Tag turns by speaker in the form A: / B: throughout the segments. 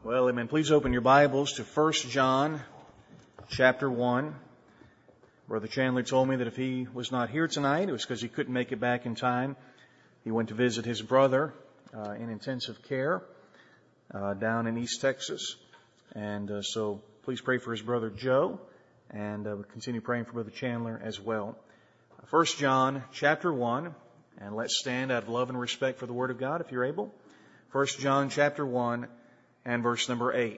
A: Well, amen. Please open your Bibles to 1 John chapter 1. Brother Chandler told me that if he was not here tonight, it was because he couldn't make it back in time. He went to visit his brother in intensive care down in East Texas. And so please pray for his brother Joe, and continue praying for Brother Chandler as well. 1 John chapter 1, and let's stand out of love and respect for the Word of God if you're able. 1 John chapter 1 and verse number 8.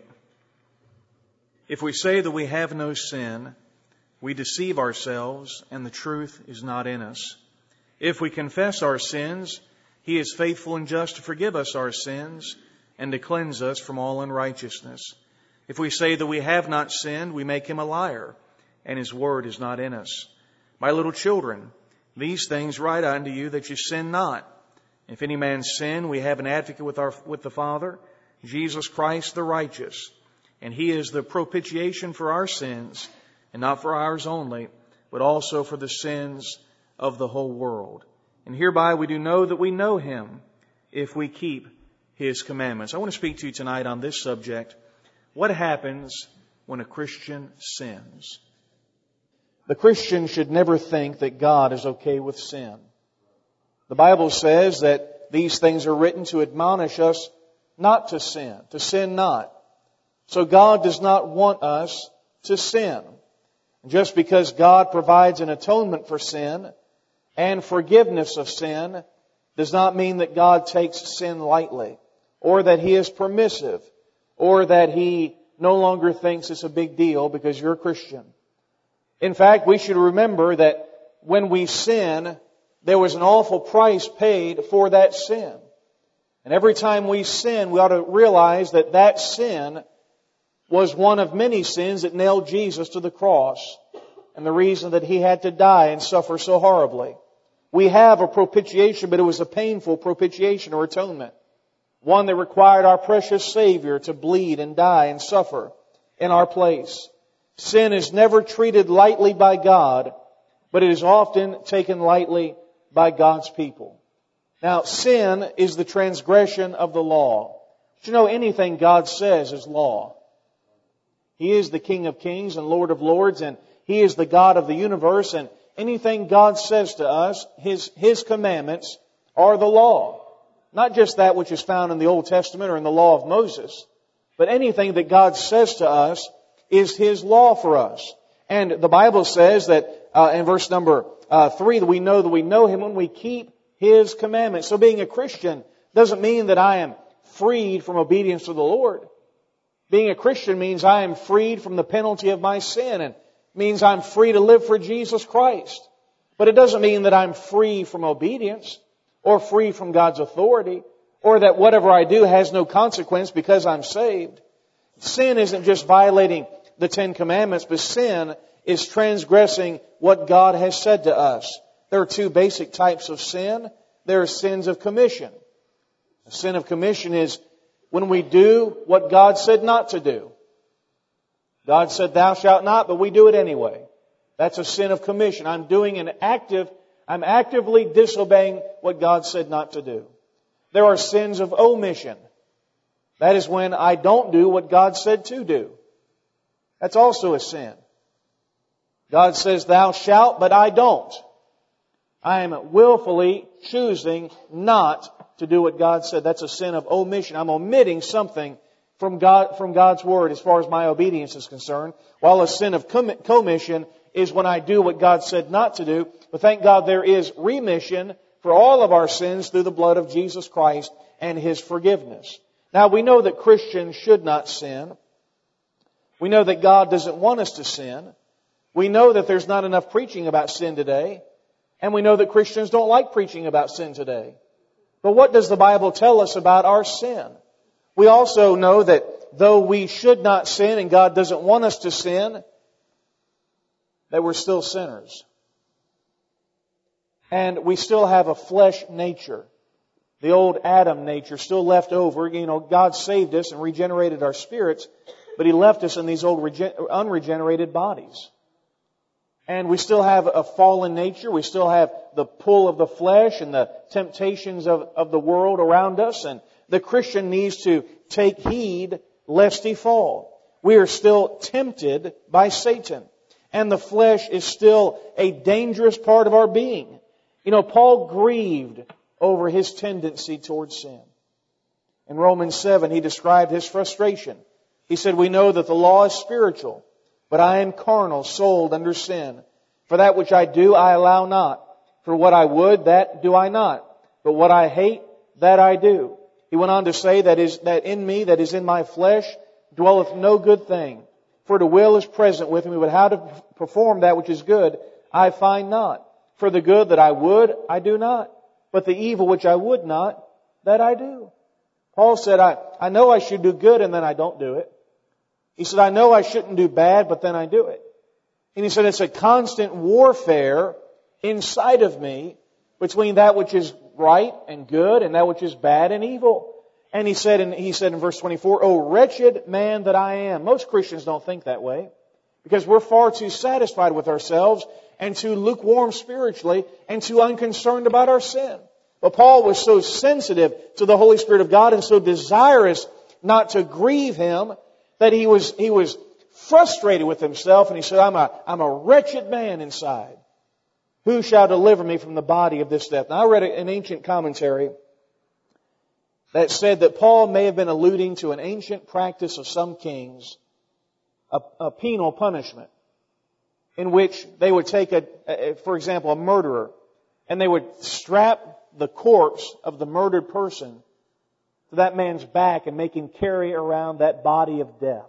A: If we say that we have no sin, we deceive ourselves, and the truth is not in us. If we confess our sins, He is faithful and just to forgive us our sins and to cleanse us from all unrighteousness. If we say that we have not sinned, we make Him a liar, and His word is not in us. My little children, these things write unto you that you sin not. If any man sin, we have an advocate with the Father, Jesus Christ the righteous. And He is the propitiation for our sins, and not for ours only, but also for the sins of the whole world. And hereby we do know that we know Him, if we keep His commandments. I want to speak to you tonight on this subject. What happens when a Christian sins? The Christian should never think that God is okay with sin. The Bible says that these things are written to admonish us not to sin not. So God does not want us to sin. Just because God provides an atonement for sin and forgiveness of sin does not mean that God takes sin lightly, or that He is permissive, or that He no longer thinks it's a big deal because you're a Christian. In fact, we should remember that when we sin, there was an awful price paid for that sin. And every time we sin, we ought to realize that that sin was one of many sins that nailed Jesus to the cross, and the reason that He had to die and suffer so horribly. We have a propitiation, but it was a painful propitiation or atonement. One that required our precious Savior to bleed and die and suffer in our place. Sin is never treated lightly by God, but it is often taken lightly by God's people. Now, sin is the transgression of the law. But you know, anything God says is law. He is the King of Kings and Lord of Lords, and He is the God of the universe, and anything God says to us, His commandments are the law. Not just that which is found in the Old Testament or in the law of Moses, but anything that God says to us is His law for us. And the Bible says that in verse number 3 that we know Him when we keep His commandments. So being a Christian doesn't mean that I am freed from obedience to the Lord. Being a Christian means I am freed from the penalty of my sin, and means I'm free to live for Jesus Christ. But it doesn't mean that I'm free from obedience or free from God's authority, or that whatever I do has no consequence because I'm saved. Sin isn't just violating the Ten Commandments, but sin is transgressing what God has said to us. There are two basic types of sin. There are sins of commission. The sin of commission is when we do what God said not to do. God said, "Thou shalt not," but we do it anyway. That's a sin of commission. I'm actively disobeying what God said not to do. There are sins of omission. That is when I don't do what God said to do. That's also a sin. God says, "Thou shalt," but I don't. I am willfully choosing not to do what God said. That's a sin of omission. I'm omitting something from God's Word as far as my obedience is concerned. While a sin of commission is when I do what God said not to do. But thank God there is remission for all of our sins through the blood of Jesus Christ and His forgiveness. Now we know that Christians should not sin. We know that God doesn't want us to sin. We know that there's not enough preaching about sin today. And we know that Christians don't like preaching about sin today. But what does the Bible tell us about our sin? We also know that though we should not sin and God doesn't want us to sin, that we're still sinners. And we still have a flesh nature. The old Adam nature still left over. You know, God saved us and regenerated our spirits, but He left us in these old unregenerated bodies. And we still have a fallen nature. We still have the pull of the flesh and the temptations of the world around us. And the Christian needs to take heed lest he fall. We are still tempted by Satan. And the flesh is still a dangerous part of our being. You know, Paul grieved over his tendency towards sin. In Romans 7, he described his frustration. He said, we know that the law is spiritual, but I am carnal, sold under sin. For that which I do, I allow not. For what I would, that do I not. But what I hate, that I do. He went on to say that in me, that is in my flesh, dwelleth no good thing. For the will is present with me, but how to perform that which is good, I find not. For the good that I would, I do not. But the evil which I would not, that I do. Paul said, I know I should do good and then I don't do it. He said, I know I shouldn't do bad, but then I do it. And he said, it's a constant warfare inside of me between that which is right and good and that which is bad and evil. And he said in verse 24, "O wretched man that I am." Most Christians don't think that way because we're far too satisfied with ourselves and too lukewarm spiritually and too unconcerned about our sin. But Paul was so sensitive to the Holy Spirit of God and so desirous not to grieve Him that he was frustrated with himself, and he said, I'm a wretched man inside. Who shall deliver me from the body of this death? Now, I read an ancient commentary that said that Paul may have been alluding to an ancient practice of some kings, a penal punishment, in which they would take, for example, a murderer, and they would strap the corpse of the murdered person to that man's back and make him carry around that body of death.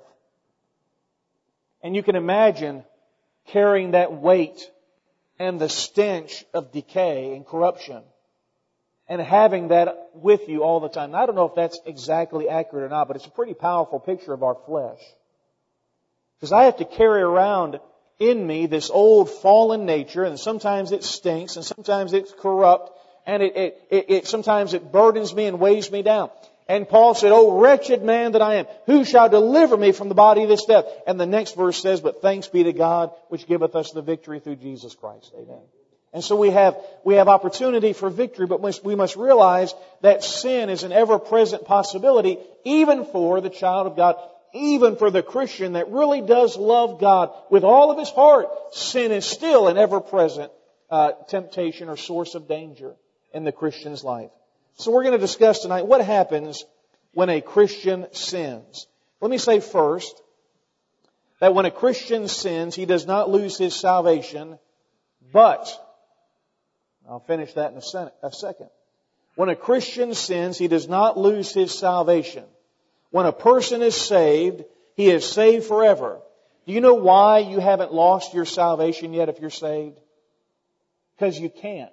A: And you can imagine carrying that weight and the stench of decay and corruption and having that with you all the time. Now, I don't know if that's exactly accurate or not, but it's a pretty powerful picture of our flesh. Because I have to carry around in me this old fallen nature, and sometimes it stinks, and sometimes it's corrupt, and sometimes it burdens me and weighs me down. And Paul said, "O wretched man that I am, who shall deliver me from the body of this death?" And the next verse says, "But thanks be to God, which giveth us the victory through Jesus Christ." Amen. And so we have opportunity for victory, but we must realize that sin is an ever-present possibility, even for the child of God, even for the Christian that really does love God with all of his heart. Sin is still an ever-present temptation or source of danger in the Christian's life. So we're going to discuss tonight what happens when a Christian sins. Let me say first that when a Christian sins, he does not lose his salvation, but, I'll finish that in a second. When a Christian sins, he does not lose his salvation. When a person is saved, he is saved forever. Do you know why you haven't lost your salvation yet if you're saved? Because you can't.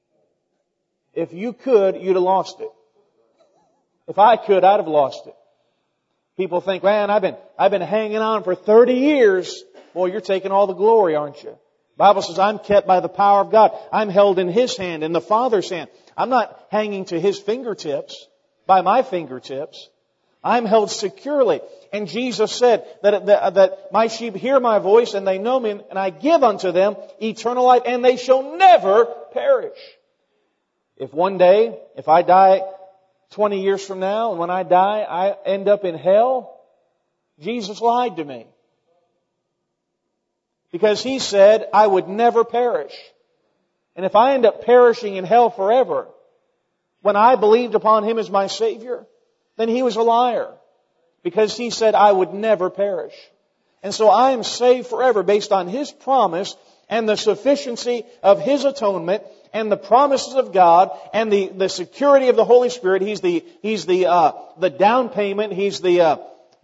A: If you could, you'd have lost it. If I could, I'd have lost it. People think, man, I've been hanging on for 30 years. Boy, you're taking all the glory, aren't you? The Bible says I'm kept by the power of God. I'm held in His hand, in the Father's hand. I'm not hanging to His fingertips, by my fingertips. I'm held securely. And Jesus said that my sheep hear my voice and they know me, and I give unto them eternal life, and they shall never perish. If one day, if I die 20 years from now, and when I die, I end up in hell, Jesus lied to me. Because He said I would never perish. And if I end up perishing in hell forever, when I believed upon Him as my Savior, then He was a liar. Because He said I would never perish. And so I am saved forever based on His promise and the sufficiency of His atonement and the promises of God and the security of the Holy Spirit. He's the down payment. He's the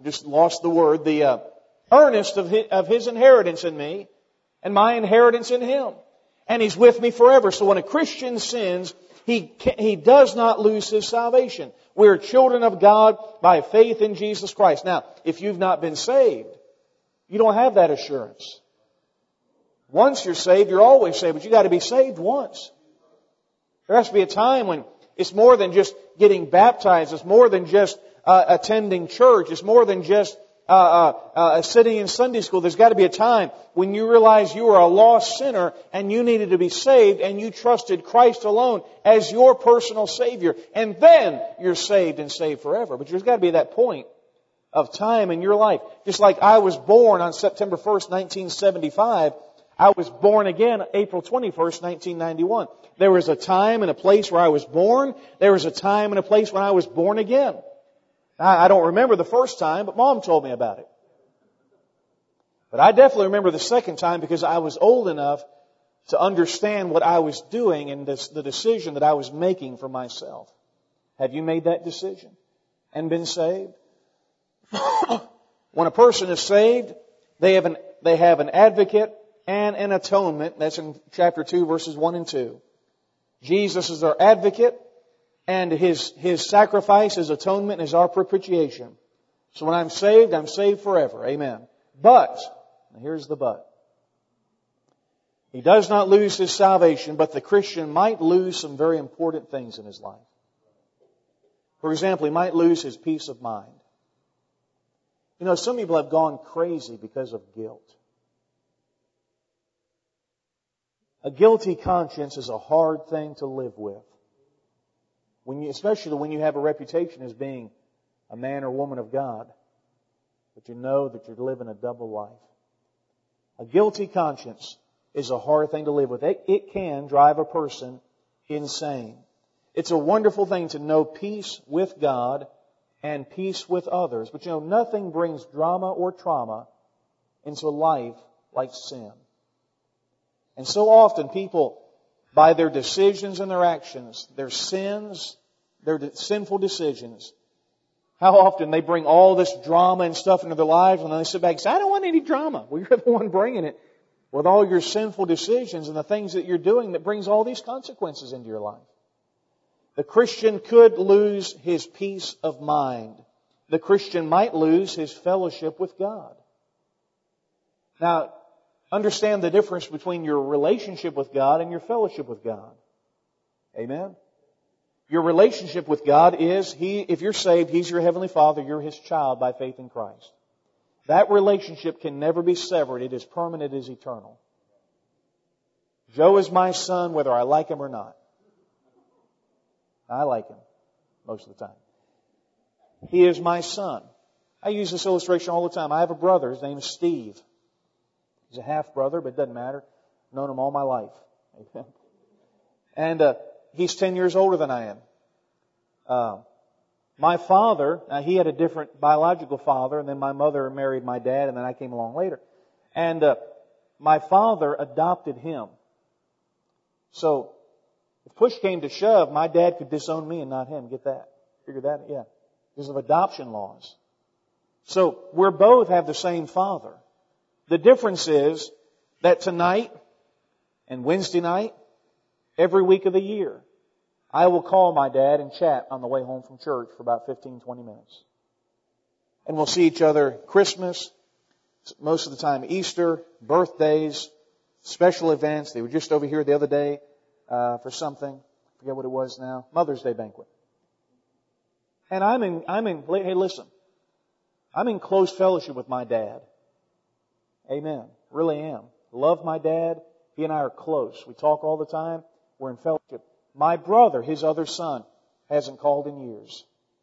A: earnest of His inheritance in me and my inheritance in Him. And He's with me forever. So when a Christian sins, he does not lose his salvation. We are children of God by faith in Jesus Christ. Now, if you've not been saved, you don't have that assurance. Once you're saved, you're always saved, but you got to be saved once. There has to be a time when it's more than just getting baptized. It's more than just attending church. It's more than just sitting in Sunday school. There's got to be a time when you realize you are a lost sinner and you needed to be saved, and you trusted Christ alone as your personal Savior. And then you're saved and saved forever. But there's got to be that point of time in your life. Just like I was born on September 1st, 1975, I was born again April 21st, 1991. There was a time and a place where I was born. There was a time and a place when I was born again. I don't remember the first time, but Mom told me about it. But I definitely remember the second time because I was old enough to understand what I was doing and the decision that I was making for myself. Have you made that decision and been saved? When a person is saved, they have an advocate and an atonement. That's in chapter 2, verses 1 and 2. Jesus is our advocate, and His sacrifice, His atonement is our propitiation. So when I'm saved forever. Amen. But, and here's the but. He does not lose his salvation, but the Christian might lose some very important things in his life. For example, he might lose his peace of mind. You know, some people have gone crazy because of guilt. A guilty conscience is a hard thing to live with. Especially when you have a reputation as being a man or woman of God, but you know that you're living a double life. A guilty conscience is a hard thing to live with. It can drive a person insane. It's a wonderful thing to know peace with God and peace with others. But you know, nothing brings drama or trauma into life like sin. And so often people, by their decisions and their actions, their sins, their sinful decisions, how often they bring all this drama and stuff into their lives, and then they sit back and say, I don't want any drama. Well, you're the one bringing it with all your sinful decisions and the things that you're doing that brings all these consequences into your life. The Christian could lose his peace of mind. The Christian might lose his fellowship with God. Now, understand the difference between your relationship with God and your fellowship with God. Amen? Your relationship with God is, if you're saved, He's your Heavenly Father, you're His child by faith in Christ. That relationship can never be severed. It is permanent, it is eternal. Joe is my son whether I like him or not. I like him most of the time. He is my son. I use this illustration all the time. I have a brother. His name is Steve. He's a half-brother, but it doesn't matter. I've known him all my life. And he's 10 years older than I am. My father, now he had a different biological father, and then my mother married my dad, and then I came along later. And my father adopted him. So, if push came to shove, my dad could disown me and not him. Get that? Figure that? Yeah. Because of adoption laws. So, we both have the same father. The difference is that tonight and Wednesday night, every week of the year, I will call my dad and chat on the way home from church for about 15, 20 minutes. And we'll see each other Christmas, most of the time Easter, birthdays, special events. They were just over here the other day for something. I forget what it was now. Mother's Day banquet. And hey listen, I'm in close fellowship with my dad. Amen. Really am. Love my dad. He and I are close. We talk all the time. We're in fellowship. My brother, his other son, hasn't called in years.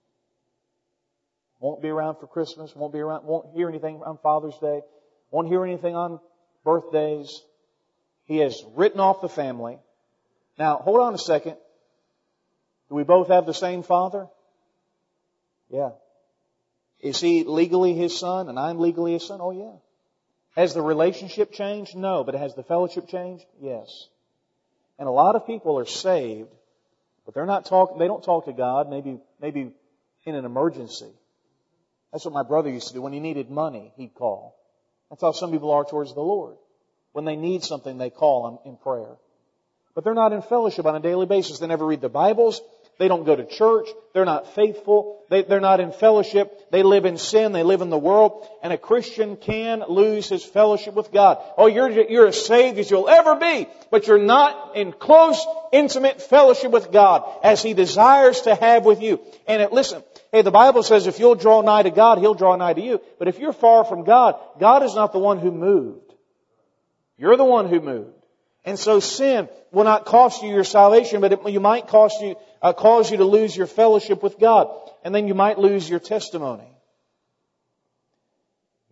A: Won't be around for Christmas. Won't hear anything on Father's Day. Won't hear anything on birthdays. He has written off the family. Now, hold on a second. Do we both have the same father? Yeah. Is he legally his son and I'm legally his son? Oh, yeah. Has the relationship changed? No. But has the fellowship changed? Yes. And a lot of people are saved, but they don't talk to God, maybe in an emergency. That's what my brother used to do. When he needed money, he'd call. That's how some people are towards the Lord. When they need something, they call in prayer. But they're not in fellowship on a daily basis. They never read the Bibles. They don't go to church. They're not faithful. They're not in fellowship. They live in sin. They live in the world. And a Christian can lose his fellowship with God. Oh, you're as saved as you'll ever be, but you're not in close, intimate fellowship with God as He desires to have with you. And listen, hey, the Bible says if you'll draw nigh to God, He'll draw nigh to you. But if you're far from God, God is not the one who moved. You're the one who moved. And so sin will not cost you your salvation, but it might cause you to lose your fellowship with God. And then you might lose your testimony.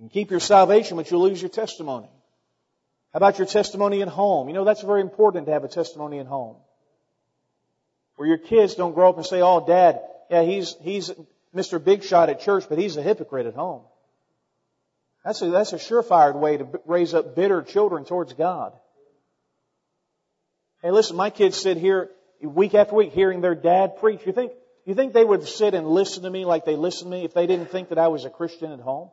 A: You can keep your salvation, but you'll lose your testimony. How about your testimony at home? You know, that's very important to have a testimony at home. Where your kids don't grow up and say, oh, Dad, yeah, he's Mr. Big Shot at church, but he's a hypocrite at home. That's a surefire way to raise up bitter children towards God. Hey, listen, my kids sit here week after week hearing their dad preach. You think they would sit and listen to me like they listen to me if they didn't think that I was a Christian at home?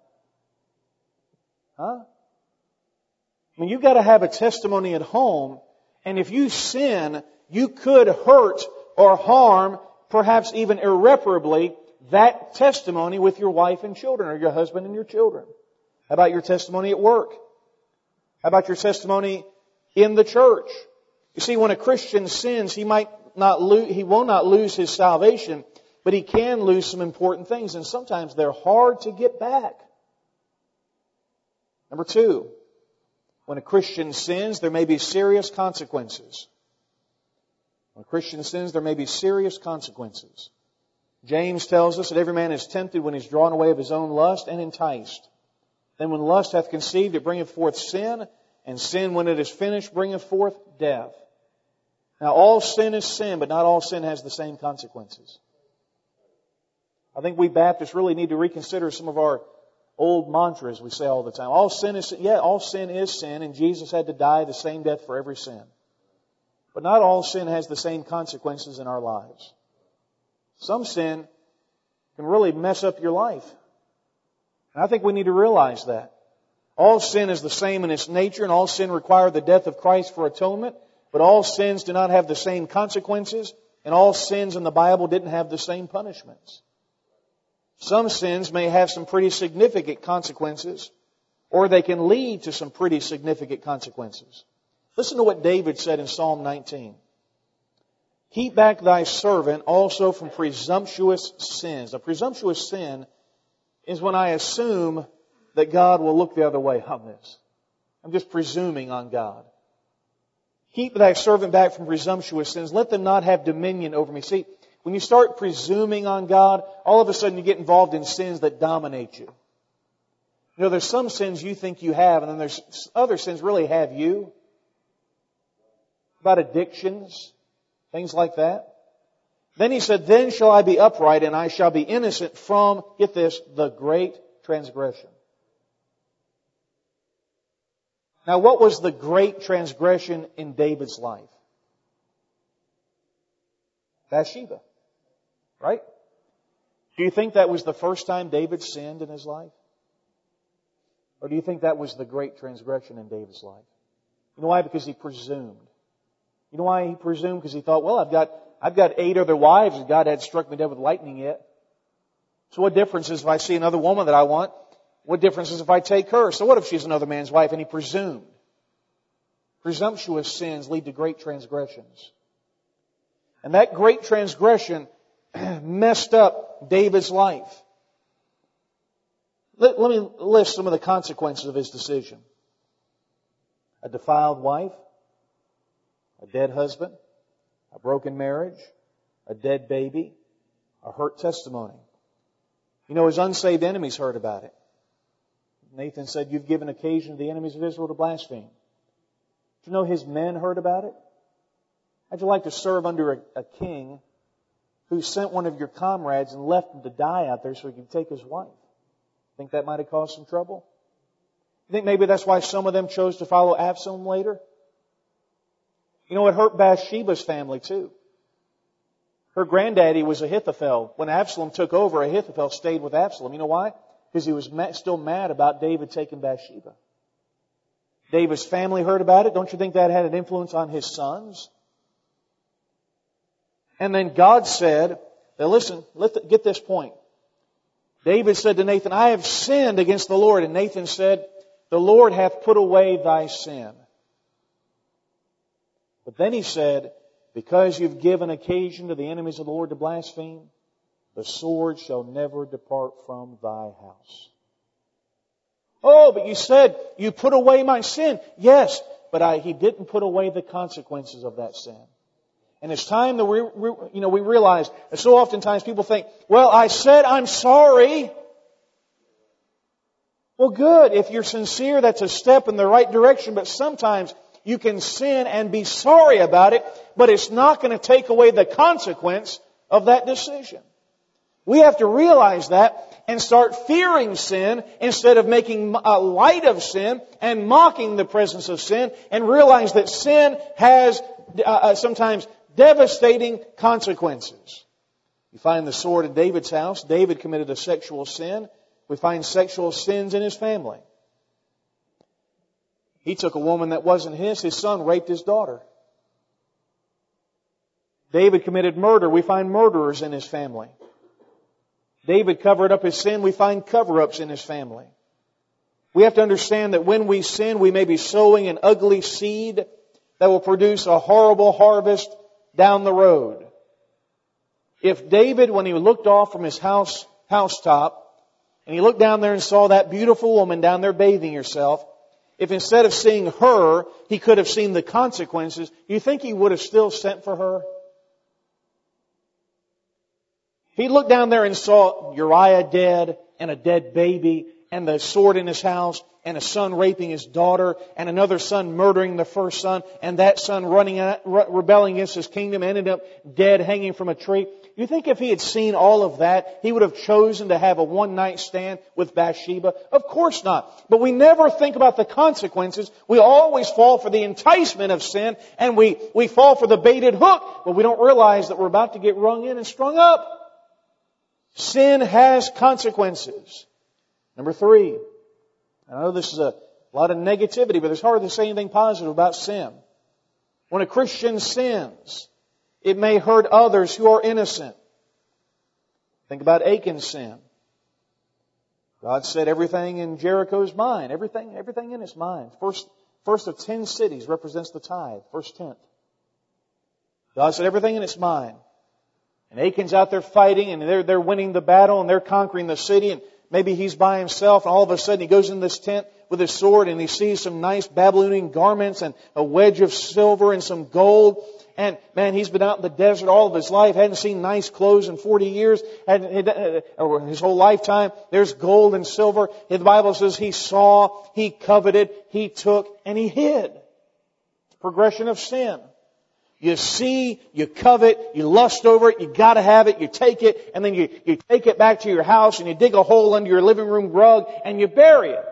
A: Huh? I mean, you've got to have a testimony at home, and if you sin, you could hurt or harm, perhaps even irreparably, that testimony with your wife and children, or your husband and your children. How about your testimony at work? How about your testimony in the church? You see, when a Christian sins, he will not lose his salvation, but he can lose some important things, and sometimes they're hard to get back. Number 2, when a Christian sins, there may be serious consequences. When a Christian sins, there may be serious consequences. James tells us that every man is tempted when he is drawn away of his own lust and enticed. Then when lust hath conceived, it bringeth forth sin, and sin, when it is finished, bringeth forth death. Now, all sin is sin, but not all sin has the same consequences. I think we Baptists really need to reconsider some of our old mantras we say all the time. All sin is sin. Yeah, all sin is sin, and Jesus had to die the same death for every sin. But not all sin has the same consequences in our lives. Some sin can really mess up your life. And I think we need to realize that. All sin is the same in its nature, and all sin require the death of Christ for atonement, but all sins do not have the same consequences, and all sins in the Bible didn't have the same punishments. Some sins may have some pretty significant consequences, or they can lead to some pretty significant consequences. Listen to what David said in Psalm 19. Keep back thy servant also from presumptuous sins. A presumptuous sin is when I assume that God will look the other way on this. I'm just presuming on God. Keep thy servant back from presumptuous sins. Let them not have dominion over me. See, when you start presuming on God, all of a sudden you get involved in sins that dominate you. You know, there's some sins you think you have, and then there's other sins really have you. About addictions, things like that. Then he said, then shall I be upright, and I shall be innocent from, get this, the great transgression. Now, what was the great transgression in David's life? Bathsheba. Right? Do you think that was the first time David sinned in his life? Or do you think that was the great transgression in David's life? You know why? Because he presumed. You know why he presumed? Because he thought, well, I've got 8 other wives and God hadn't struck me dead with lightning yet. So what difference is if I see another woman that I want? What difference is if I take her? So what if she's another man's wife? And he presumed. Presumptuous sins lead to great transgressions. And that great transgression messed up David's life. Let me list some of the consequences of his decision. A defiled wife, a dead husband, a broken marriage, a dead baby, a hurt testimony. You know, his unsaved enemies heard about it. Nathan said, you've given occasion to the enemies of Israel to blaspheme. Did you know his men heard about it? How'd you like to serve under a king who sent one of your comrades and left him to die out there so he could take his wife? Think that might have caused some trouble? You think maybe that's why some of them chose to follow Absalom later? You know, it hurt Bathsheba's family too. Her granddaddy was Ahithophel. When Absalom took over, Ahithophel stayed with Absalom. You know why? Because he was still mad about David taking Bathsheba. David's family heard about it. Don't you think that had an influence on his sons? And then God said, now listen, get this point. David said to Nathan, I have sinned against the Lord. And Nathan said, the Lord hath put away thy sin. But then he said, because you've given occasion to the enemies of the Lord to blaspheme, the sword shall never depart from thy house. Oh, but you said you put away my sin. Yes, but he didn't put away the consequences of that sin. And it's time that we realize that so oftentimes people think, well, I said I'm sorry. Well, good. If you're sincere, that's a step in the right direction. But sometimes you can sin and be sorry about it, but it's not going to take away the consequence of that decision. We have to realize that and start fearing sin instead of making light of sin and mocking the presence of sin, and realize that sin has sometimes devastating consequences. You find the sword in David's house. David committed a sexual sin. We find sexual sins in his family. He took a woman that wasn't his. His son raped his daughter. David committed murder. We find murderers in his family. David covered up his sin. We find cover-ups in his family. We have to understand that when we sin, we may be sowing an ugly seed that will produce a horrible harvest down the road. If David, when he looked off from his housetop, and he looked down there and saw that beautiful woman down there bathing herself, if instead of seeing her, he could have seen the consequences, do you think he would have still sent for her? He looked down there and saw Uriah dead, and a dead baby, and the sword in his house, and a son raping his daughter, and another son murdering the first son, and that son rebelling against his kingdom, ended up dead hanging from a tree. You think if he had seen all of that, he would have chosen to have a one-night stand with Bathsheba? Of course not. But we never think about the consequences. We always fall for the enticement of sin, and we fall for the baited hook, but we don't realize that we're about to get rung in and strung up. Sin has consequences. Number 3. I know this is a lot of negativity, but it's hard to say anything positive about sin. When a Christian sins, it may hurt others who are innocent. Think about Achan's sin. God said everything in Jericho is mine. Everything in it's mine. First of 10 cities represents the tithe. First tenth. God said everything in it's mine. And Achan's out there fighting, and they're winning the battle, and they're conquering the city, and maybe he's by himself, and all of a sudden he goes in this tent with his sword, and he sees some nice Babylonian garments and a wedge of silver and some gold. And man, he's been out in the desert all of his life, hadn't seen nice clothes in 40 years, or his whole lifetime. There's gold and silver. The Bible says he saw, he coveted, he took, and he hid. Progression of sin. You see, you covet, you lust over it, you gotta have it, you take it, and then you take it back to your house and you dig a hole under your living room rug and you bury it.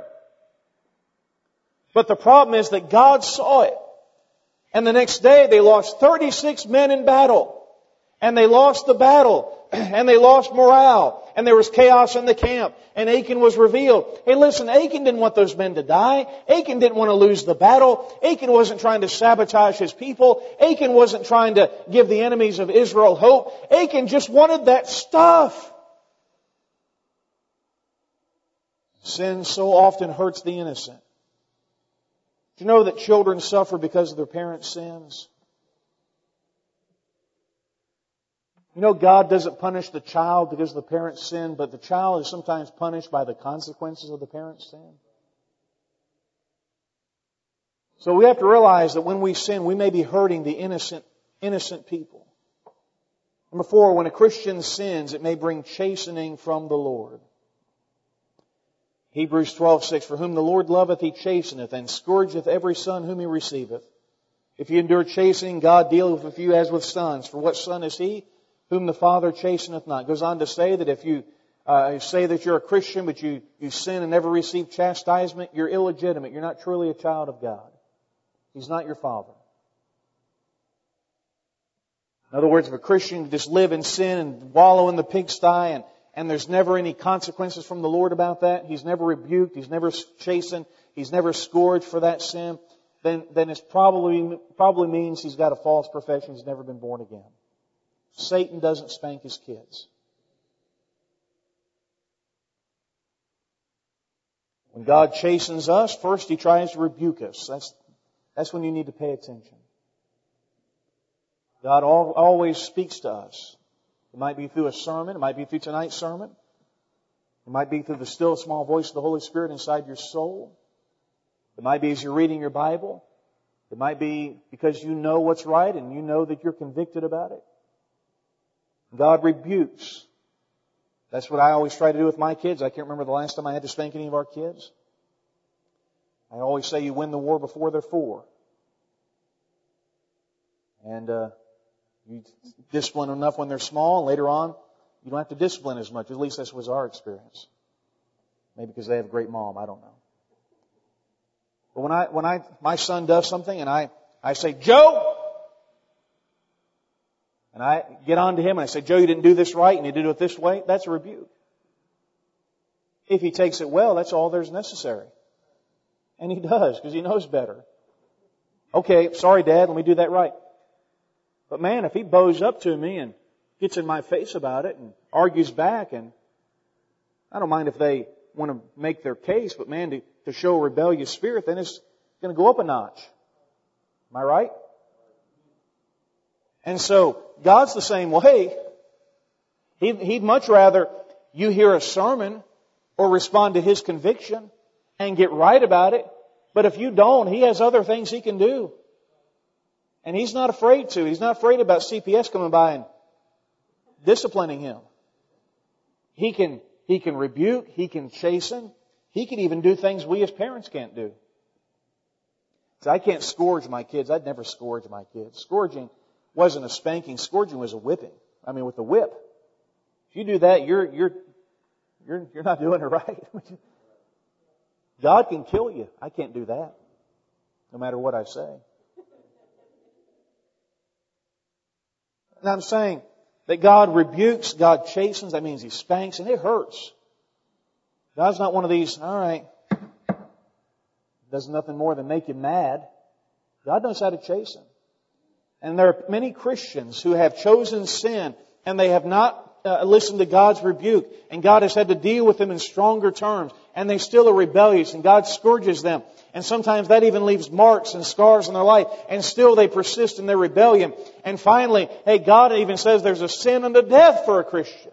A: But the problem is that God saw it. And the next day they lost 36 men in battle. And they lost the battle. And they lost morale. And there was chaos in the camp. And Achan was revealed. Hey, listen, Achan didn't want those men to die. Achan didn't want to lose the battle. Achan wasn't trying to sabotage his people. Achan wasn't trying to give the enemies of Israel hope. Achan just wanted that stuff. Sin so often hurts the innocent. Do you know that children suffer because of their parents' sins? You know, God doesn't punish the child because of the parent's sin, but the child is sometimes punished by the consequences of the parent's sin. So we have to realize that when we sin, we may be hurting the innocent people. Number 4, when a Christian sins, it may bring chastening from the Lord. Hebrews 12:6, for whom the Lord loveth, He chasteneth, and scourgeth every son whom He receiveth. If you endure chastening, God dealeth with you as with sons. For what son is he whom the Father chasteneth not? It goes on to say that if you say that you're a Christian, but you sin and never receive chastisement, you're illegitimate. You're not truly a child of God. He's not your Father. In other words, if a Christian can just live in sin and wallow in the pigsty and there's never any consequences from the Lord about that, He's never rebuked, He's never chastened, He's never scourged for that sin, then it probably means he's got a false profession, he's never been born again. Satan doesn't spank his kids. When God chastens us, first He tries to rebuke us. That's when you need to pay attention. God always speaks to us. It might be through a sermon. It might be through tonight's sermon. It might be through the still small voice of the Holy Spirit inside your soul. It might be as you're reading your Bible. It might be because you know what's right and you know that you're convicted about it. God rebukes. That's what I always try to do with my kids. I can't remember the last time I had to spank any of our kids. I always say you win the war before they're 4. And you discipline enough when they're small, and later on, you don't have to discipline as much. At least that was our experience. Maybe because they have a great mom, I don't know. But when my son does something and I say, Joe! And I get on to him and I say, Joe, you didn't do this right and you did it this way, that's a rebuke. If he takes it well, that's all there's necessary. And he does, because he knows better. Okay, sorry, Dad, let me do that right. But man, if he bows up to me and gets in my face about it and argues back, and I don't mind if they want to make their case, but man, to show a rebellious spirit, then it's going to go up a notch. Am I right? And so, God's the same way. He'd much rather you hear a sermon or respond to His conviction and get right about it. But if you don't, He has other things He can do. And He's not afraid to. He's not afraid about CPS coming by and disciplining him. He can rebuke. He can chasten. He can even do things we as parents can't do. So I can't scourge my kids. I'd never scourge my kids. Scourging wasn't a spanking. Scourging was a whipping. I mean, with a whip. If you do that, you're not doing it right. God can kill you. I can't do that. No matter what I say. And I'm saying that God rebukes, God chastens. That means He spanks, and it hurts. God's not one of these, all right, does nothing more than make you mad. God knows how to chasten. And there are many Christians who have chosen sin, and they have not listened to God's rebuke, and God has had to deal with them in stronger terms, and they still are rebellious, and God scourges them. And sometimes that even leaves marks and scars in their life, and still they persist in their rebellion. And finally, hey, God even says there's a sin unto death for a Christian.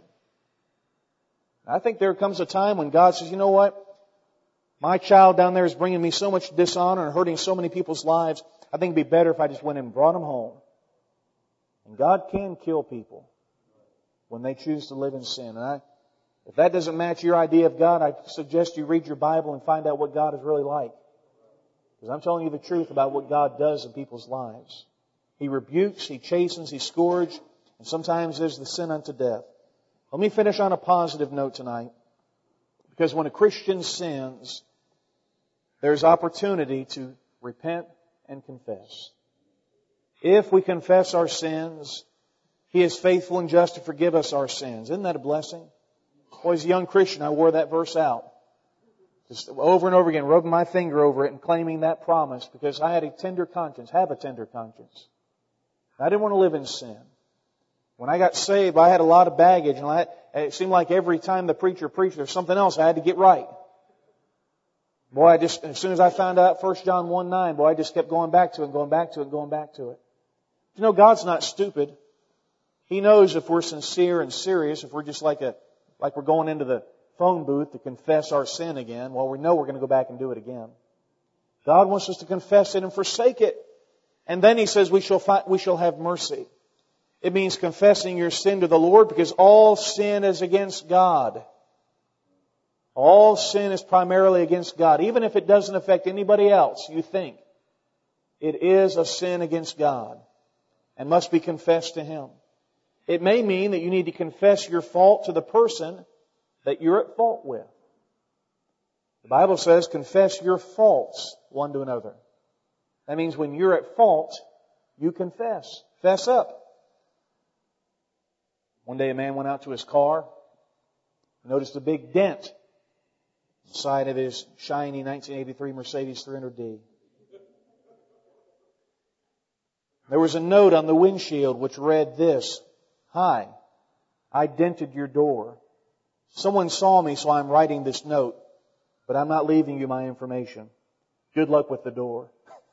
A: I think there comes a time when God says, you know what? My child down there is bringing me so much dishonor and hurting so many people's lives. I think it'd be better if I just went and brought them home. And God can kill people when they choose to live in sin. And if that doesn't match your idea of God, I suggest you read your Bible and find out what God is really like. Because I'm telling you the truth about what God does in people's lives. He rebukes, He chastens, He scourges, and sometimes there's the sin unto death. Let me finish on a positive note tonight. Because when a Christian sins, there's opportunity to repent and confess. If we confess our sins, He is faithful and just to forgive us our sins. Isn't that a blessing? Well, as a young Christian, I wore that verse out. Just over and over again, rubbing my finger over it and claiming that promise because I had a tender conscience, have a tender conscience. I didn't want to live in sin. When I got saved, I had a lot of baggage, and it seemed like every time the preacher preached, there's something else I had to get right. Boy, as soon as I found out 1 John 1:9, boy, I just kept going back to it and going back to it and going back to it. You know, God's not stupid. He knows if we're sincere and serious, if we're just like we're going into the phone booth to confess our sin again, well, we know we're going to go back and do it again. God wants us to confess it and forsake it. And then He says we shall have mercy. It means confessing your sin to the Lord because all sin is against God. All sin is primarily against God. Even if it doesn't affect anybody else, you think it is a sin against God and must be confessed to Him. It may mean that you need to confess your fault to the person that you're at fault with. The Bible says, confess your faults one to another. That means when you're at fault, you confess. Fess up. One day a man went out to his car, noticed a big dent on the side of his shiny 1983 Mercedes 300D. There was a note on the windshield which read this: "Hi, I dented your door. Someone saw me, so I'm writing this note, but I'm not leaving you my information. Good luck with the door."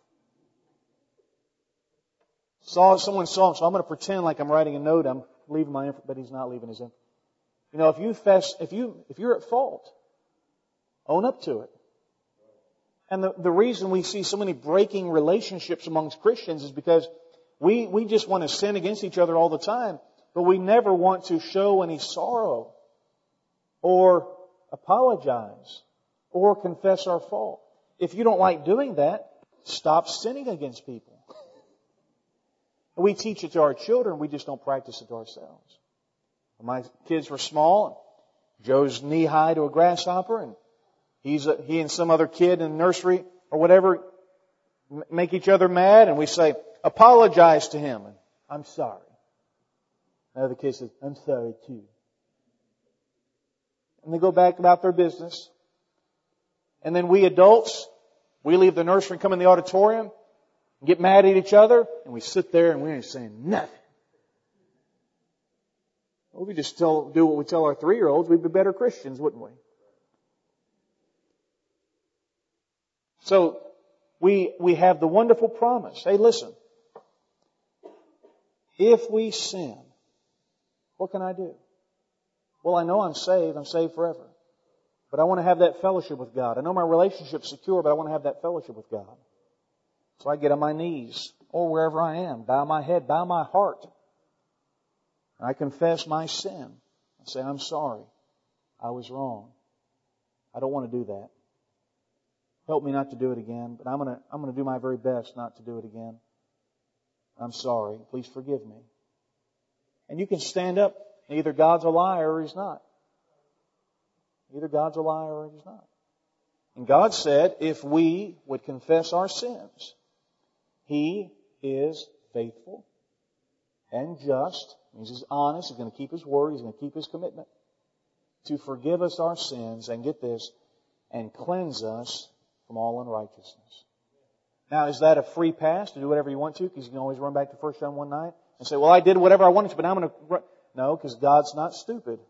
A: Someone saw him, so I'm going to pretend like I'm writing a note. I'm leaving my info, but he's not leaving his info. You know, if you're at fault, own up to it. And the reason we see so many breaking relationships amongst Christians is because we just want to sin against each other all the time, but we never want to show any sorrow. or apologize or confess our fault. If you don't like doing that, stop sinning against people. We teach it to our children, we just don't practice it to ourselves. When my kids were small, Joe's knee-high to a grasshopper, and he and some other kid in the nursery or whatever make each other mad, and we say, apologize to him. And, I'm sorry. Another kid says, I'm sorry too. And they go back about their business. And then we adults, we leave the nursery and come in the auditorium and get mad at each other, and we sit there and we ain't saying nothing. Well, we just do what we tell our 3-year-olds, we'd be better Christians, wouldn't we? So, we have the wonderful promise. Hey, listen. If we sin, what can I do? Well, I know I'm saved forever. But I want to have that fellowship with God. I know my relationship's secure, but I want to have that fellowship with God. So I get on my knees, or wherever I am, bow my head, bow my heart. And I confess my sin. I say, I'm sorry. I was wrong. I don't want to do that. Help me not to do it again, but I'm going to do my very best not to do it again. I'm sorry. Please forgive me. And you can stand up. Either God's a liar or He's not. Either God's a liar or He's not. And God said, if we would confess our sins, He is faithful and just. Means He's honest. He's going to keep His word. He's going to keep His commitment to forgive us our sins and get this, and cleanse us from all unrighteousness. Now, is that a free pass to do whatever you want to? Because you can always run back to 1 John 1:9 and say, well, I did whatever I wanted to, but now I'm going to... No, because God's not stupid.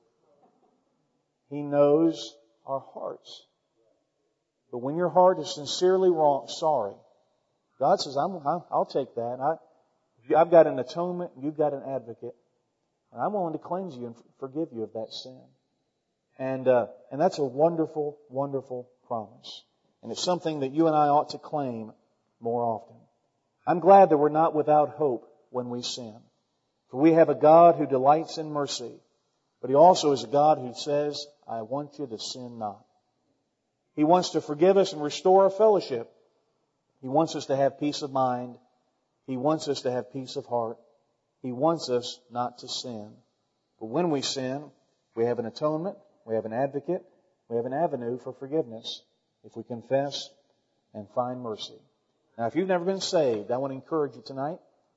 A: He knows our hearts. But when your heart is sincerely sorry, God says, I'll take that. I've got an atonement, and you've got an advocate. And I'm willing to cleanse you and forgive you of that sin. And that's a wonderful, wonderful promise. And it's something that you and I ought to claim more often. I'm glad that we're not without hope when we sin. For we have a God who delights in mercy. But He also is a God who says, I want you to sin not. He wants to forgive us and restore our fellowship. He wants us to have peace of mind. He wants us to have peace of heart. He wants us not to sin. But when we sin, we have an atonement, we have an advocate, we have an avenue for forgiveness if we confess and find mercy. Now, if you've never been saved, I want to encourage you tonight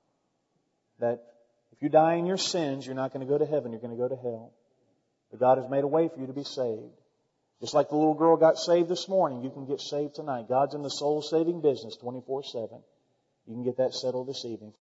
A: that if you die in your sins, you're not going to go to heaven, you're going to go to hell. But God has made a way for you to be saved. Just like the little girl got saved this morning, you can get saved tonight. God's in the soul-saving business 24/7. You can get that settled this evening.